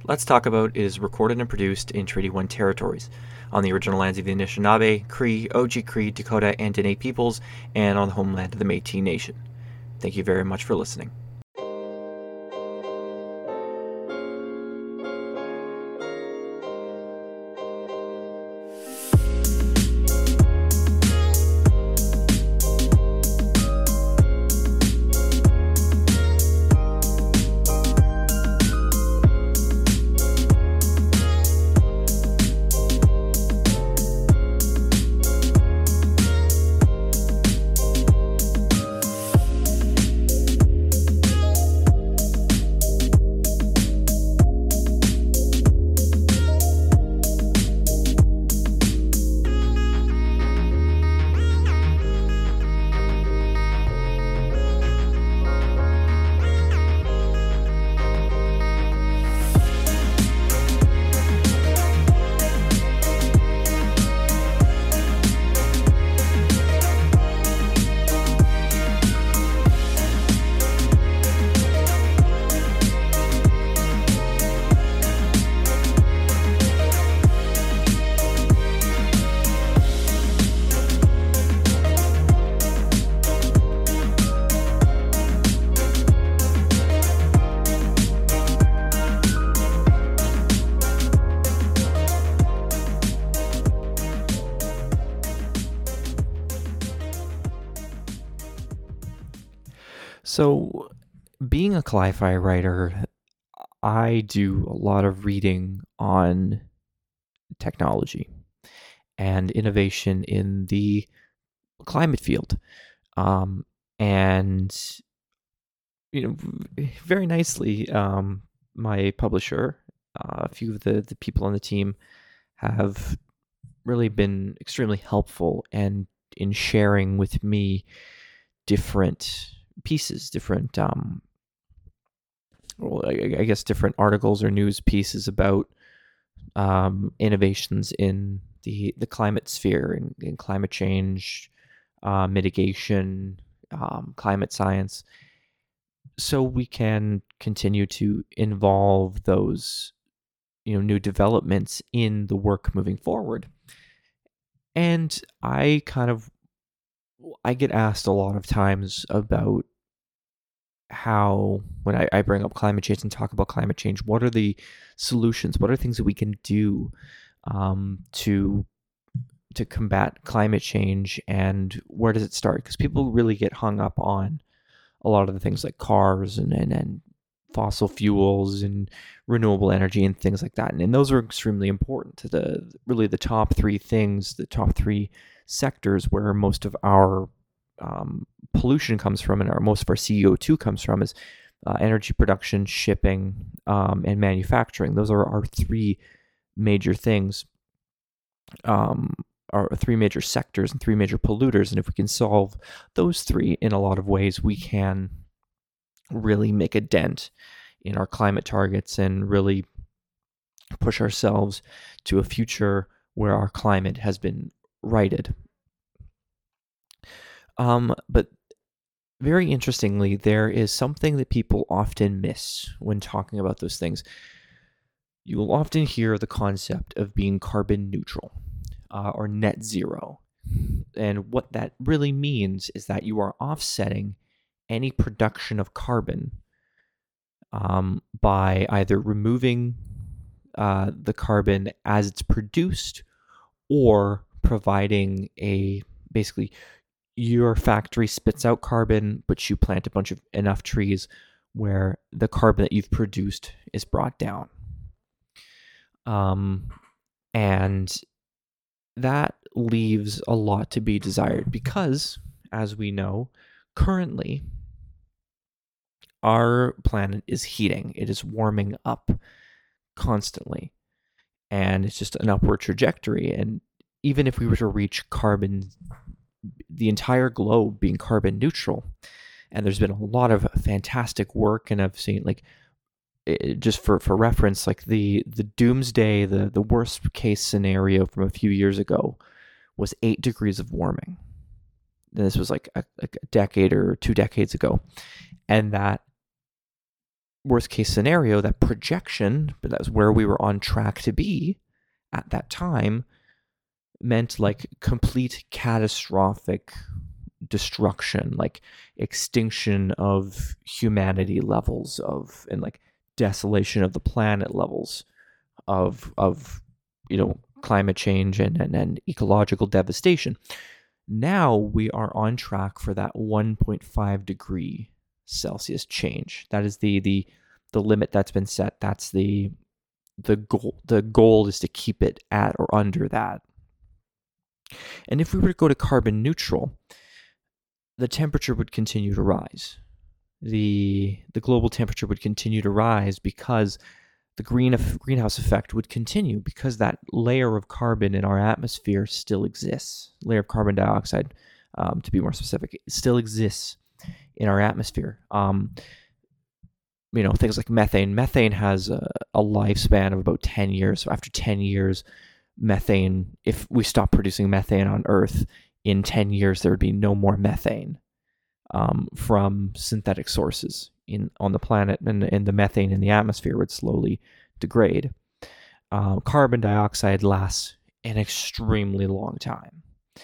Let's Talk About is recorded and produced in Treaty 1 territories, on the original lands of the Anishinaabe, Cree, Oji-Cree, Dakota, and Dene peoples, and on the homeland of the Métis Nation. Thank you very much for listening. So, being a Cli-Fi writer, I do a lot of reading on technology and innovation in the climate field. And, very nicely, my publisher, a few of the people on the team have really been extremely helpful and in sharing with me different pieces, different I guess different articles or news pieces about innovations in the climate sphere, in climate change, mitigation, climate science, so we can continue to involve those new developments in the work moving forward. And I get asked a lot of times about how, when I bring up climate change and talk about climate change, what are the solutions? What are things that we can do to combat climate change, and where does it start? Because people really get hung up on a lot of the things like cars and fossil fuels and renewable energy and things like that. And those are extremely important to the top three things, the top three sectors where most of our pollution comes from, and most of our CO2 comes from, is energy production, shipping, and manufacturing. Those are our three major things, our three major sectors and three major polluters. And if we can solve those three in a lot of ways, we can really make a dent in our climate targets and really push ourselves to a future where our climate has been righted. But very interestingly, there is something that people often miss when talking about those things. You will often hear the concept of being carbon neutral or net zero. And what that really means is that you are offsetting any production of carbon by either removing the carbon as it's produced, or providing basically your factory spits out carbon, but you plant enough trees where the carbon that you've produced is brought down. And that leaves a lot to be desired because, as we know, currently our planet is heating. It is warming up constantly, and it's just an upward trajectory. And even if we were to reach the entire globe being carbon neutral, and there's been a lot of fantastic work, and I've seen, just for reference, like the doomsday, the worst case scenario from a few years ago was 8 degrees of warming. This was like a decade or 2 decades ago, and that worst case scenario, that projection, but that was where we were on track to be at that time, meant like complete catastrophic destruction, like extinction of humanity levels of, and like desolation of the planet levels of climate change and ecological devastation. Now we are on track for that 1.5 degree Celsius change. That is the limit that's been set. That's the goal. The goal is to keep it at or under that. And if we were to go to carbon neutral, the temperature would continue to rise. The global temperature would continue to rise because the greenhouse effect would continue, because that layer of carbon in our atmosphere still exists. Layer of carbon dioxide, to be more specific, still exists in our atmosphere. Things like methane. Methane has a lifespan of about 10 years. So after 10 years, methane, if we stop producing methane on Earth, in 10 years, there would be no more methane from synthetic sources on the planet, and the methane in the atmosphere would slowly degrade. Carbon dioxide lasts an extremely long time.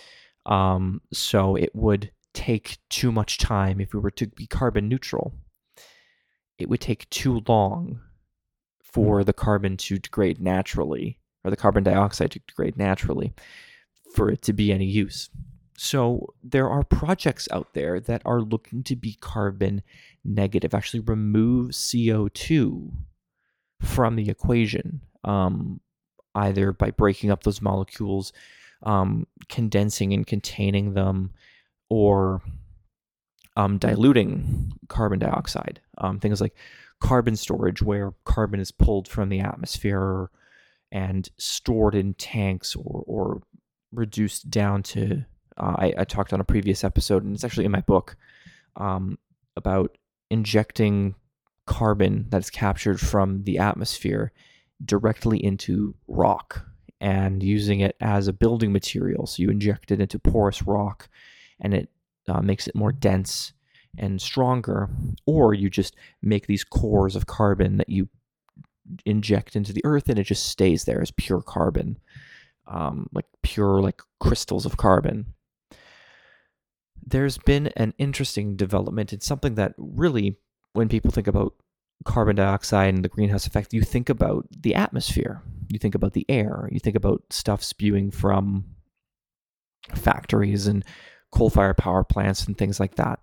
So it would take too much time. If we were to be carbon neutral, it would take too long for the carbon to degrade naturally, or the carbon dioxide to degrade naturally, for it to be any use. So there are projects out there that are looking to be carbon negative, actually remove CO2 from the equation, either by breaking up those molecules, condensing and containing them, or diluting carbon dioxide. Things like carbon storage, where carbon is pulled from the atmosphere and stored in tanks or reduced down to, I talked on a previous episode, and it's actually in my book, about injecting carbon that's captured from the atmosphere directly into rock and using it as a building material. So you inject it into porous rock, and it makes it more dense and stronger, or you just make these cores of carbon that you inject into the earth, and it just stays there as pure carbon, like crystals of carbon. There's been an interesting development. It's something that really, when people think about carbon dioxide and the greenhouse effect, you think about the atmosphere, you think about the air, you think about stuff spewing from factories and coal-fired power plants and things like that.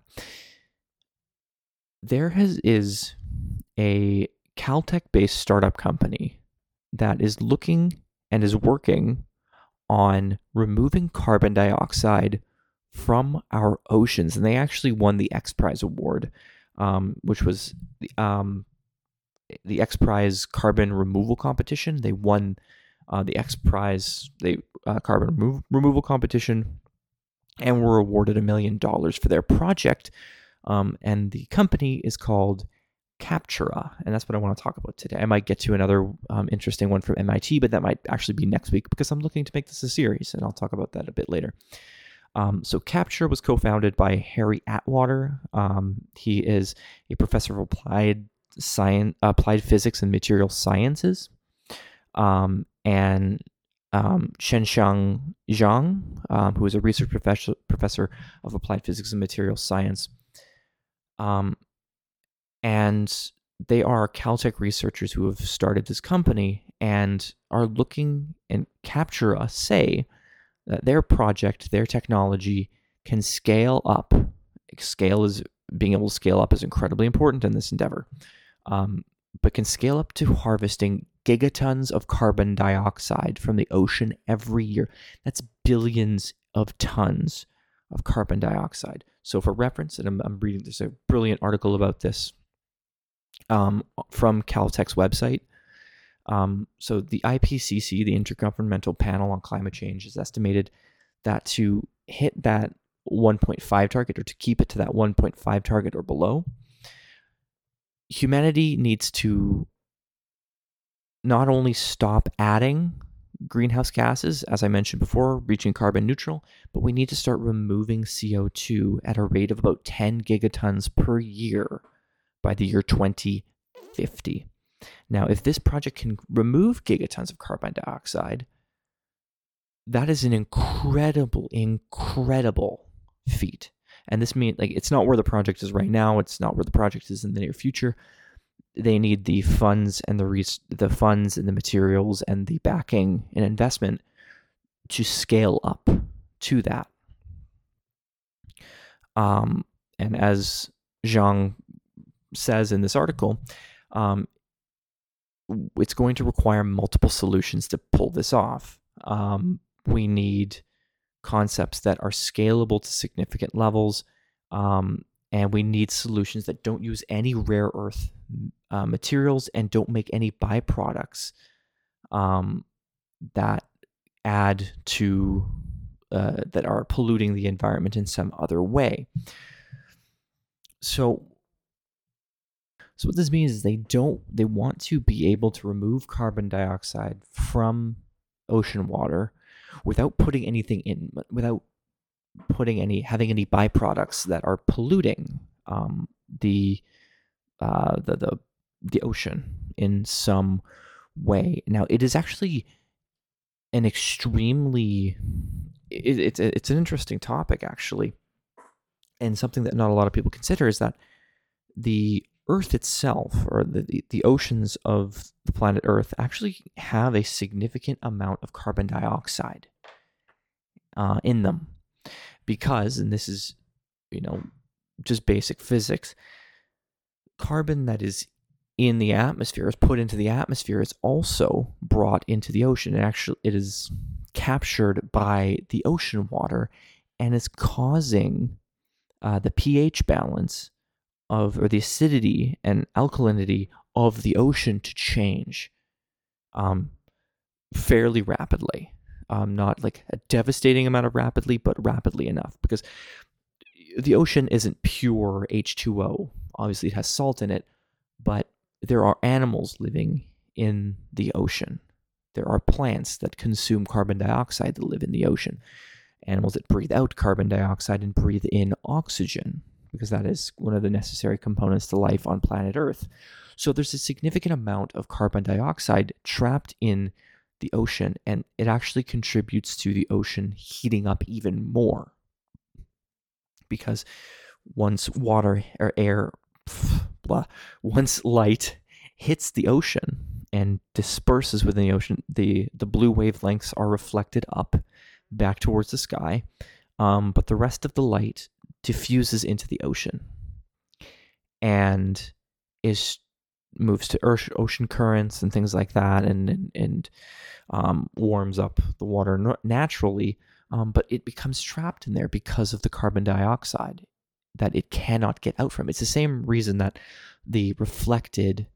There is a Caltech-based startup company that is looking and is working on removing carbon dioxide from our oceans, and they actually won the X Prize award, which was the X Prize carbon removal competition. They won the X Prize, carbon removal competition, and were awarded $1 million for their project. And the company is called Captura, and that's what I want to talk about today. I might get to another interesting one from MIT, but that might actually be next week, because I'm looking to make this a series, and I'll talk about that a bit later. So Captura was co-founded by Harry Atwater. He is a professor of applied physics and material sciences, and Shenxiang Zhang, who is a research professor of applied physics and material science. And they are Caltech researchers who have started this company and are looking, and Captura say that their project, their technology can scale up. Being able to scale up is incredibly important in this endeavor, but can scale up to harvesting gigatons of carbon dioxide from the ocean every year. That's billions of tons of carbon dioxide. So for reference, and I'm reading, there's a brilliant article about this from Caltech's website. So the IPCC, the Intergovernmental Panel on Climate Change, has estimated that to hit that 1.5 target, or to keep it to that 1.5 target or below, humanity needs to not only stop adding greenhouse gases, as I mentioned before, reaching carbon neutral, but we need to start removing CO2 at a rate of about 10 gigatons per year by the year 2050. 2050. Now, if this project can remove gigatons of carbon dioxide, that is an incredible feat. And this means, like, it's not where the project is right now. It's not where the project is in the near future. They need the funds and the funds and the materials and the backing and investment to scale up to that. And as Zhang says in this article, it's going to require multiple solutions to pull this off. We need concepts that are scalable to significant levels, and we need solutions that don't use any rare earth materials and don't make any byproducts that add to that are polluting the environment in some other way. So what this means is they want to be able to remove carbon dioxide from ocean water without putting anything in, without having any byproducts that are polluting the ocean in some way. Now, it is actually an extremely it's an interesting topic, actually, and something that not a lot of people consider is that the Earth itself, or the oceans of the planet Earth, actually have a significant amount of carbon dioxide in them, because, and this is, just basic physics, carbon that is in the atmosphere, is put into the atmosphere, is also brought into the ocean. It is captured by the ocean water and is causing the pH balance or the acidity and alkalinity of the ocean to change fairly rapidly. Not like a devastating amount of rapidly, but rapidly enough, because the ocean isn't pure H2O. Obviously, it has salt in it, but there are animals living in the ocean. There are plants that consume carbon dioxide that live in the ocean. Animals that breathe out carbon dioxide and breathe in oxygen, because that is one of the necessary components to life on planet Earth. So there's a significant amount of carbon dioxide trapped in the ocean, and it actually contributes to the ocean heating up even more. Because once water or air, once light hits the ocean and disperses within the ocean, the blue wavelengths are reflected up back towards the sky, but the rest of the light diffuses into the ocean and moves to ocean currents and things like that, and warms up the water naturally, but it becomes trapped in there because of the carbon dioxide that it cannot get out from. It's the same reason that the reflected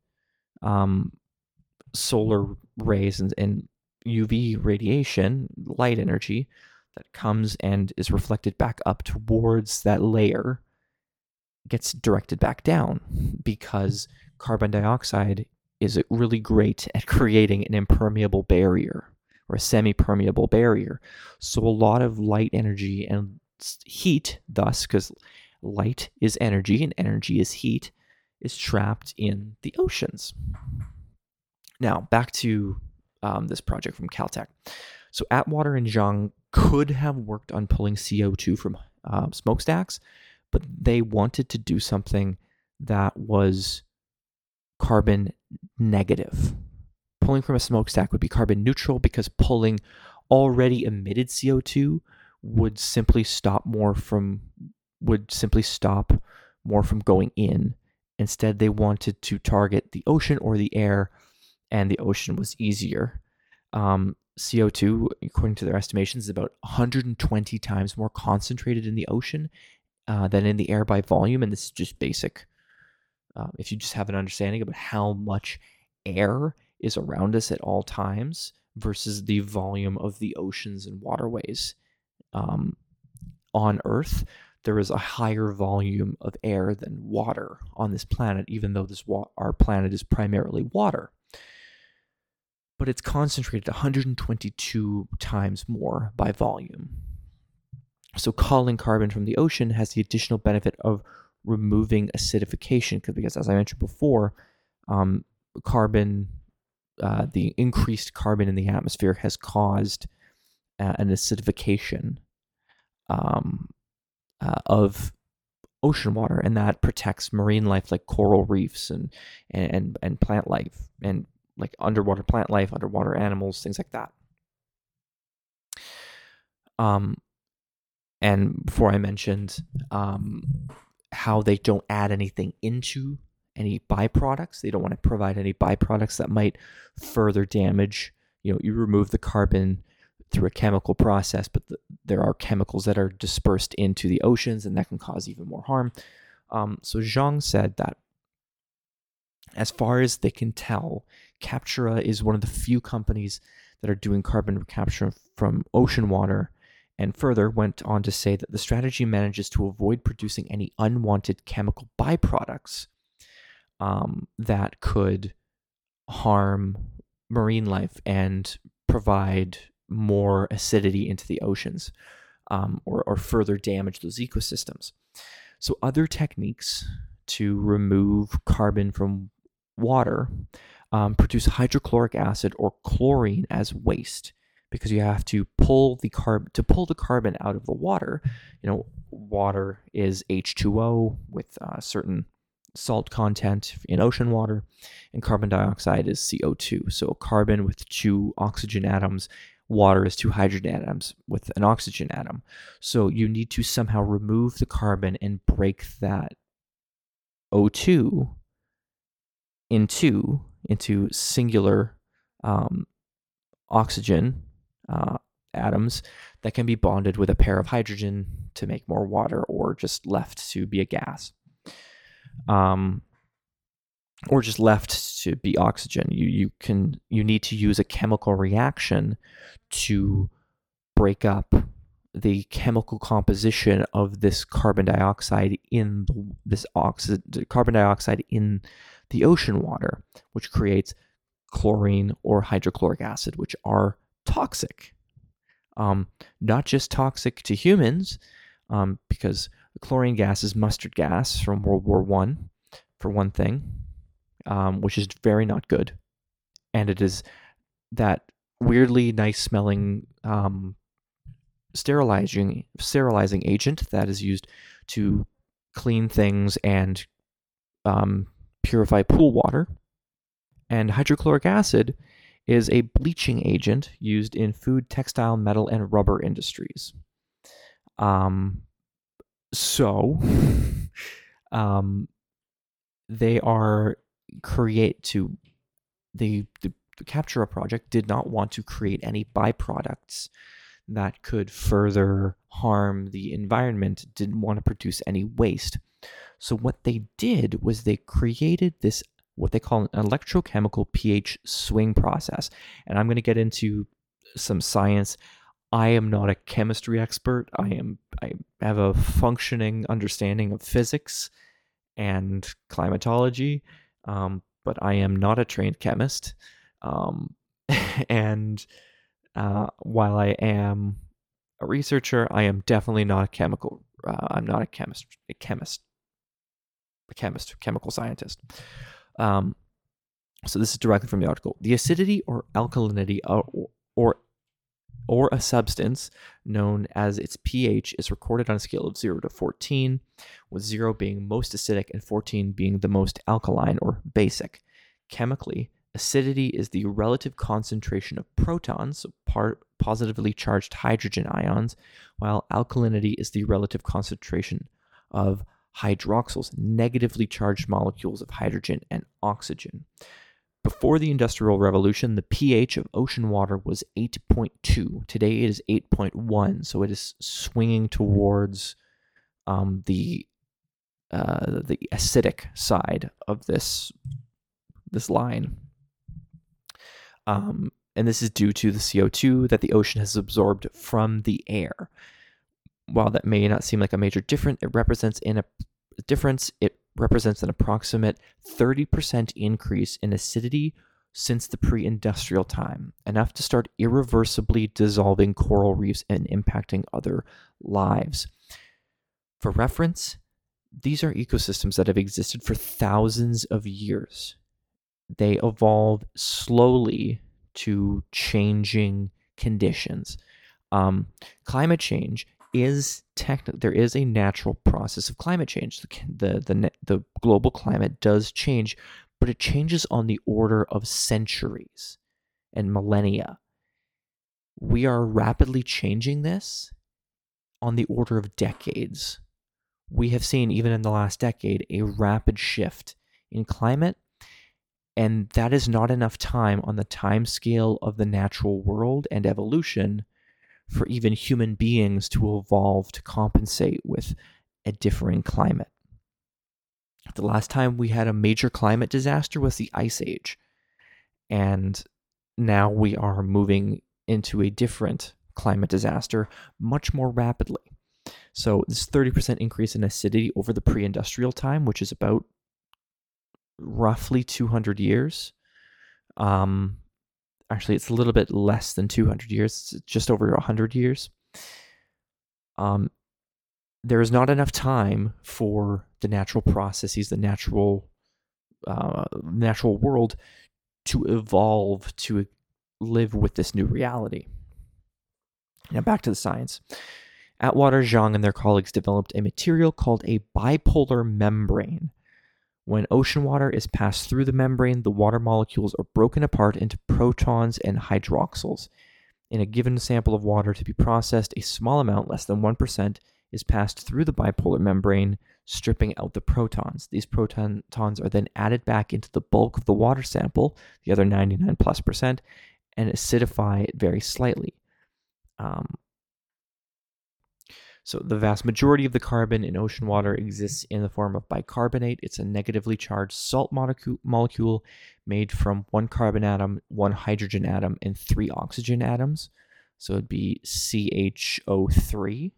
solar rays and UV radiation, light energy, that comes and is reflected back up towards that layer gets directed back down, because carbon dioxide is really great at creating an impermeable barrier or a semi-permeable barrier. So a lot of light energy and heat, thus, because light is energy and energy is heat, is trapped in the oceans. Now, back to this project from Caltech. So Atwater and Zhang could have worked on pulling CO2 from smokestacks, but they wanted to do something that was carbon negative. Pulling from a smokestack would be carbon neutral, because pulling already emitted CO2 would simply stop more from going in. Instead, they wanted to target the ocean or the air, and the ocean was easier. CO2, according to their estimations, is about 120 times more concentrated in the ocean than in the air by volume, and this is just basic. If you just have an understanding about how much air is around us at all times versus the volume of the oceans and waterways on Earth, there is a higher volume of air than water on this planet, even though our planet is primarily water. But it's concentrated 122 times more by volume. So culling carbon from the ocean has the additional benefit of removing acidification, because as I mentioned before, carbon, the increased carbon in the atmosphere has caused an acidification of ocean water, and that protects marine life like coral reefs and plant life, and like underwater plant life, underwater animals, things like that. And before I mentioned how they don't add anything into any byproducts. They don't want to provide any byproducts that might further damage. You remove the carbon through a chemical process, but there are chemicals that are dispersed into the oceans, and that can cause even more harm. So Zhang said that, as far as they can tell, Captura is one of the few companies that are doing carbon capture from ocean water, and further went on to say that the strategy manages to avoid producing any unwanted chemical byproducts that could harm marine life and provide more acidity into the oceans, or further damage those ecosystems. So other techniques to remove carbon from water produce hydrochloric acid or chlorine as waste, because you have to pull the carbon out of the water. Water is H2O with certain salt content in ocean water, and carbon dioxide is CO2. So carbon with 2 oxygen atoms, water is 2 hydrogen atoms with an oxygen atom. So you need to somehow remove the carbon and break that O2 into singular oxygen atoms that can be bonded with a pair of hydrogen to make more water, or just left to be a gas, or just left to be oxygen. You need to use a chemical reaction to break up the chemical composition of this carbon dioxide in carbon dioxide in the ocean water, which creates chlorine or hydrochloric acid, which are toxic. Not just toxic to humans, because the chlorine gas is mustard gas from World War I, for one thing, which is very not good. And it is that weirdly nice smelling sterilizing agent that is used to clean things and purify pool water. And hydrochloric acid is a bleaching agent used in food, textile, metal, and rubber industries. They are the Captura project did not want to create any byproducts that could further harm the environment, didn't want to produce any waste. So what they did was they created this, what they call an electrochemical pH swing process. And I'm going to get into some science. I am not a chemistry expert. I have a functioning understanding of physics and climatology, but I am not a trained chemist. And while I am a researcher, I am definitely not a chemical. I'm not a chemical scientist. So this is directly from the article. The acidity or alkalinity or a substance known as its pH is recorded on a scale of 0 to 14, with 0 being most acidic and 14 being the most alkaline or basic. Chemically, acidity is the relative concentration of protons, so positively charged hydrogen ions, while alkalinity is the relative concentration of hydroxyls, negatively charged molecules of hydrogen and oxygen. Before the Industrial Revolution, the pH of ocean water was 8.2. Today it is 8.1, so it is swinging towards the acidic side of this line. And this is due to the CO2 that the ocean has absorbed from the air. While that may not seem like a major difference, it represents an approximate 30% increase in acidity since the pre-industrial time, enough to start irreversibly dissolving coral reefs and impacting other lives. For reference, these are ecosystems that have existed for thousands of years. they evolve slowly to changing conditions. Climate change is there is a natural process of climate change. The global climate does change, but it changes on the order of centuries and millennia. We are rapidly changing this on the order of decades. We have seen, even in the last decade, a rapid shift in climate, and that is not enough time on the time scale of the natural world and evolution for even human beings to evolve to compensate with a differing climate. The last time we had a major climate disaster was the Ice Age, and now we are moving into a different climate disaster much more rapidly. So this 30% increase in acidity over the pre-industrial time, which is about roughly 200 years. Actually, it's a little bit less than 200 years. It's just over 100 years. There is not enough time for the natural processes, the natural world to evolve to live with this new reality. Now back to the science. Atwater, Zhang, and their colleagues developed a material called a bipolar membrane. When ocean water is passed through the membrane, the water molecules are broken apart into protons and hydroxyls. In a given sample of water to be processed, a small amount, less than 1%, is passed through the bipolar membrane, stripping out the protons. These protons are then added back into the bulk of the water sample, the other 99+%, and acidify it very slightly. So the vast majority of the carbon in ocean water exists in the form of bicarbonate. It's a negatively charged salt molecule made from one carbon atom, one hydrogen atom, and 3 oxygen atoms. So it'd be CHO3.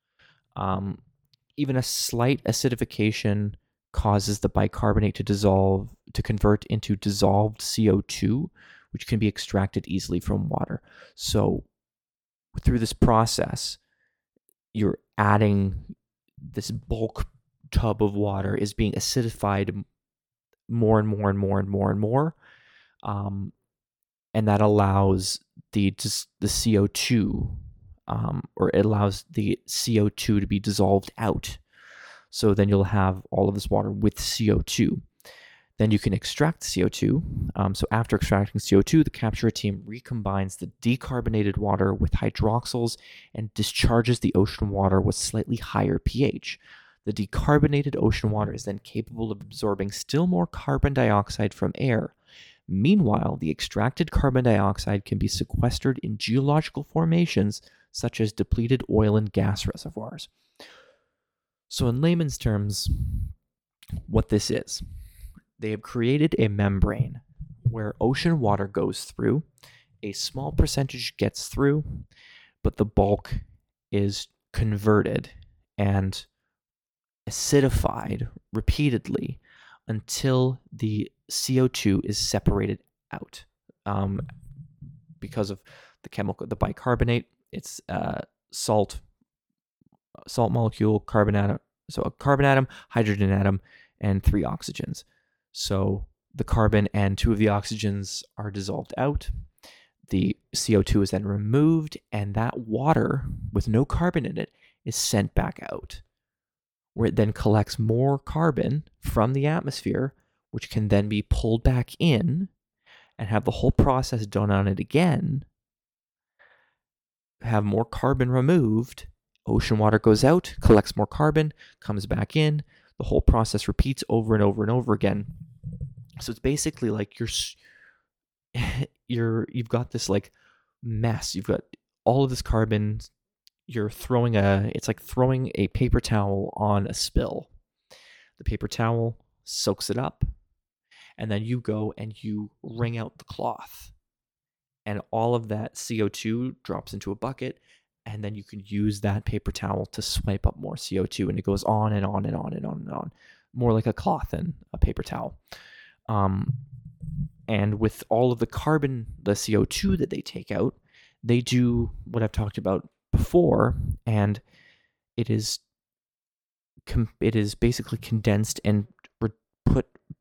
Even a slight acidification causes the bicarbonate to convert into dissolved CO2, which can be extracted easily from water. So through this process, you're adding this bulk tub of water is being acidified more and more and more and more and more. And that allows the CO2, or it allows the CO2 to be dissolved out. So then you'll have all of this water with CO2. Then you can extract CO2. So after extracting CO2, the capture team recombines the decarbonated water with hydroxyls and discharges the ocean water with slightly higher pH. The decarbonated ocean water is then capable of absorbing still more carbon dioxide from air. Meanwhile, the extracted carbon dioxide can be sequestered in geological formations such as depleted oil and gas reservoirs. So in layman's terms, what this is, they have created a membrane where ocean water goes through, a small percentage gets through, but the bulk is converted and acidified repeatedly until the CO2 is separated out. Because of the bicarbonate, it's salt molecule, carbon atom, so a carbon atom, hydrogen atom, and 3 oxygens. So the carbon and 2 of the oxygens are dissolved out. The CO2 is then removed, and that water with no carbon in it is sent back out, where it then collects more carbon from the atmosphere, which can then be pulled back in and have the whole process done on it again, have more carbon removed, ocean water goes out, collects more carbon, comes back in, the whole process repeats over and over and over again. So it's basically like you've got this like mess. You've got all of this carbon. It's like throwing a paper towel on a spill. The paper towel soaks it up, and then you go and you wring out the cloth, and all of that CO2 drops into a bucket, and then you can use that paper towel to swipe up more CO2, and it goes on and on and on and on and on, more like a cloth than a paper towel. And with all of the carbon, the CO2 that they take out, they do what I've talked about before, and it is basically condensed and put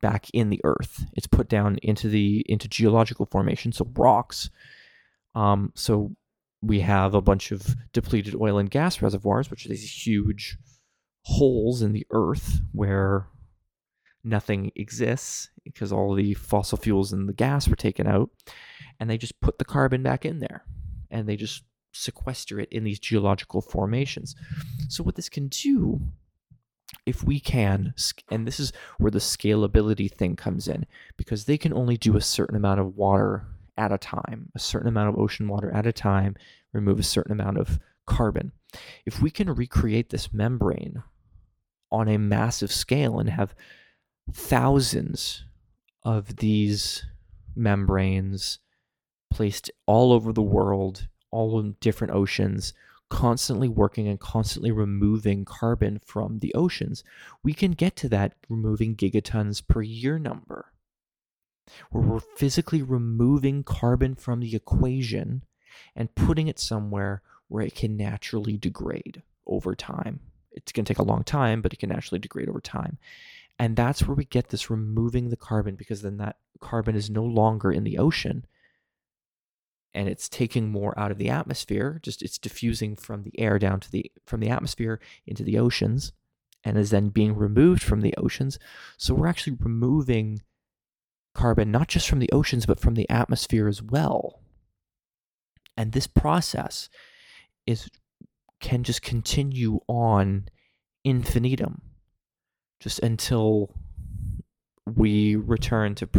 back in the earth. It's put down into geological formation, so rocks. So we have a bunch of depleted oil and gas reservoirs, which are these huge holes in the earth where nothing exists because all the fossil fuels and the gas were taken out, and they just put the carbon back in there, and they just sequester it in these geological formations. So what this can do, if we can, and this is where the scalability thing comes in, because they can only do a certain amount of water at a time, a certain amount of ocean water at a time, remove a certain amount of carbon. If we can recreate this membrane on a massive scale and have thousands of these membranes placed all over the world, all in different oceans, constantly working and constantly removing carbon from the oceans, we can get to that removing gigatons per year number, where we're physically removing carbon from the equation and putting it somewhere where it can naturally degrade over time. It's going to take a long time, but it can naturally degrade over time. And that's where we get this removing the carbon, because then that carbon is no longer in the ocean and it's taking more out of the atmosphere. Just it's diffusing from the air down to from the atmosphere into the oceans, and is then being removed from the oceans. So we're actually removing carbon not just from the oceans, but from the atmosphere as well. And this process can just continue on infinitum, just until we return to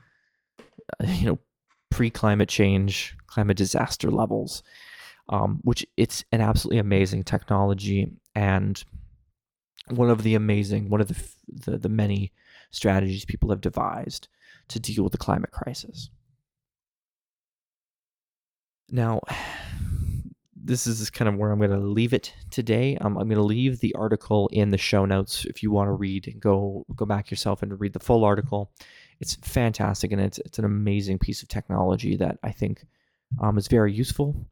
pre-climate change, climate disaster levels, which it's an absolutely amazing technology, and one of the many strategies people have devised to deal with the climate crisis. Now, this is kind of where I'm going to leave it today. I'm going to leave the article in the show notes if you want to read and go back yourself and read the full article. It's fantastic, and it's an amazing piece of technology that I think is very useful.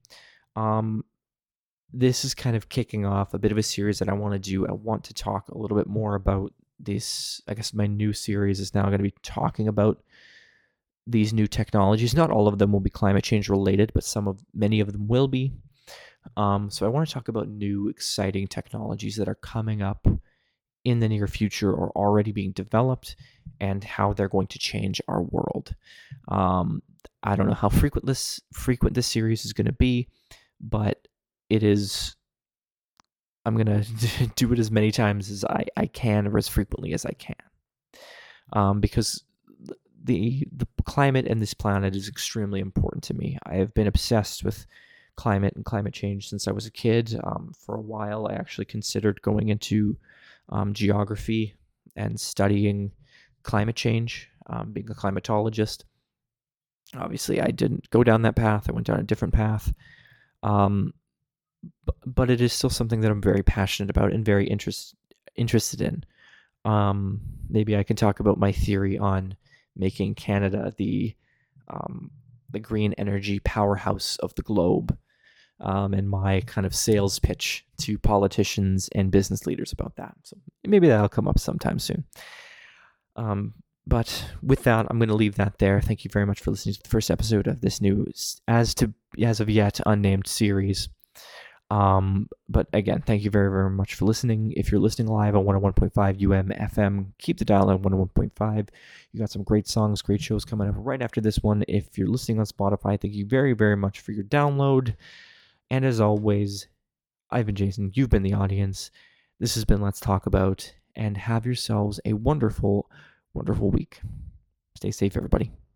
This is kind of kicking off a bit of a series that I want to do. I want to talk a little bit more about this. I guess my new series is now going to be talking about these new technologies. Not all of them will be climate change related, but many of them will be. So I want to talk about new, exciting technologies that are coming up in the near future or already being developed, and how they're going to change our world. I don't know how frequent this series is going to be, but it is. I'm going to do it as many times as I can, or as frequently as I can, because the climate and this planet is extremely important to me. I have been obsessed with climate and climate change since I was a kid. For a while, I actually considered going into geography and studying climate change, being a climatologist. Obviously, I didn't go down that path. I went down a different path. But it is still something that I'm very passionate about and very interested in. Maybe I can talk about my theory on making Canada the green energy powerhouse of the globe, and my kind of sales pitch to politicians and business leaders about that. So maybe that'll come up sometime soon. But with that, I'm going to leave that there. Thank you very much for listening to the first episode of this new, as of yet unnamed series. But again, thank you very, very much for listening. If you're listening live on 101.5 FM, keep the dial on 101.5. You got some great songs, great shows coming up right after this one. If you're listening on Spotify, thank you very, very much for your download. And as always, I've been Jason. You've been the audience. This has been Let's Talk About, and have yourselves a wonderful, wonderful week. Stay safe, everybody.